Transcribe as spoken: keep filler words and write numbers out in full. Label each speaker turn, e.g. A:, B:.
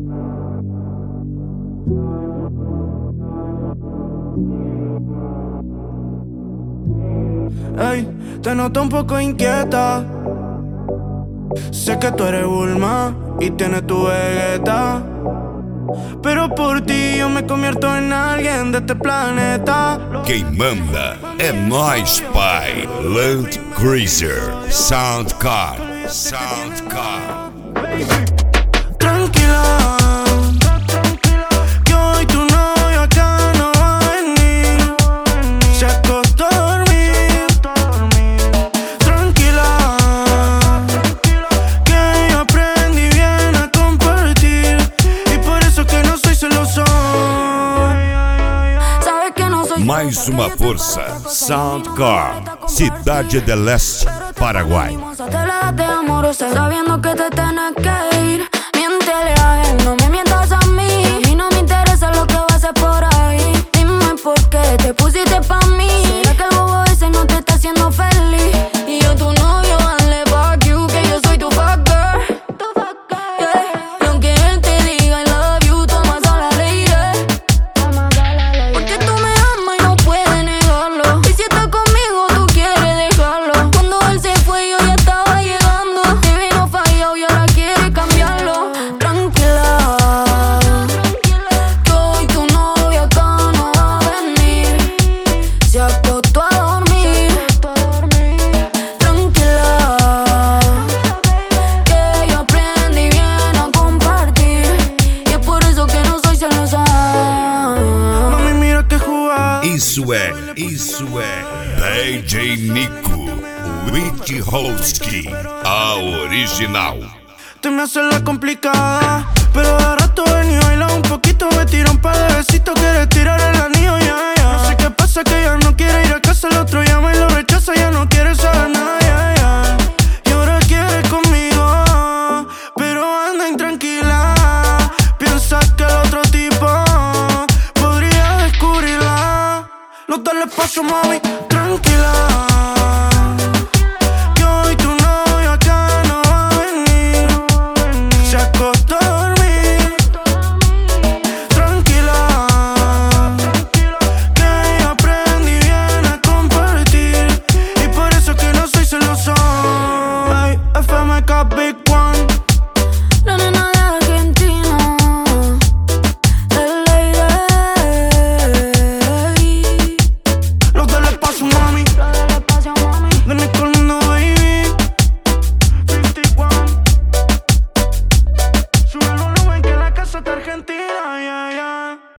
A: Ey, te noto un poco inquieta. Sé que tú eres Bulma y tienes tu Vegeta, pero por ti yo me convierto en alguien de este planeta.
B: Quem manda é nós, pai. Land Cruiser Soundcar. Soundcar.
A: Tranquila, que hoy tu novio acá no va a venir. Se acostó a dormir. Tranquila, que yo aprendí bien a compartir, y por eso que no soy celoso.
C: Sabes que no soy
B: Mais uma força. Soundcar. Cidade del Este, Paraguay.
C: Sabiendo que te tienes que ir, miéntele a él, no me mientas a mí. A mí no me interesa lo que va a hacer por ahí. Dime por qué te pusiste pa' mí. ¿Será que el bobo ese no te está haciendo feliz? Y yo tu novio, dale fuck you, que yo soy tu fuck girl. Yeah. Y aunque él te diga I love you, toma sola lady. Porque tú me amas y no puedes negarlo. Y si estás conmigo, tú quieres dejarlo. Cuando él se fue, yo ya estaba llegando. Te vino fallado y ahora quiere cambiarlo. Tranquila, que hoy tu novio acá no va a venir. Se acostó a dormir. Tranquila, que yo aprendí bien a compartir, y es por eso que no soy celosa.
A: Mami, mira que jugada.
B: Isso é, isso é D J Nico, Witchowski, a original.
A: Te me haces la complicada, pero de rato ven y baila un poquito. Me tira un par de besitos, quieres tirar el anillo, ya, ya. No sé qué pasa, que ya no quiere ir a casa. El otro llama y lo rechaza, ya no quiere saber nada, ya, ya. Y ahora quiere conmigo, pero anda intranquila. Piensa que el otro tipo podría descubrirla. No darle paso, mami, tranquila. Big one.
C: La nena de Argentina, L A.
A: Los del espacio, mami.
C: Lo del espacio, mami.
A: De Nico Lindo, baby. cincuenta y uno. Sube el volumen que la casa está argentina, yeah, yeah.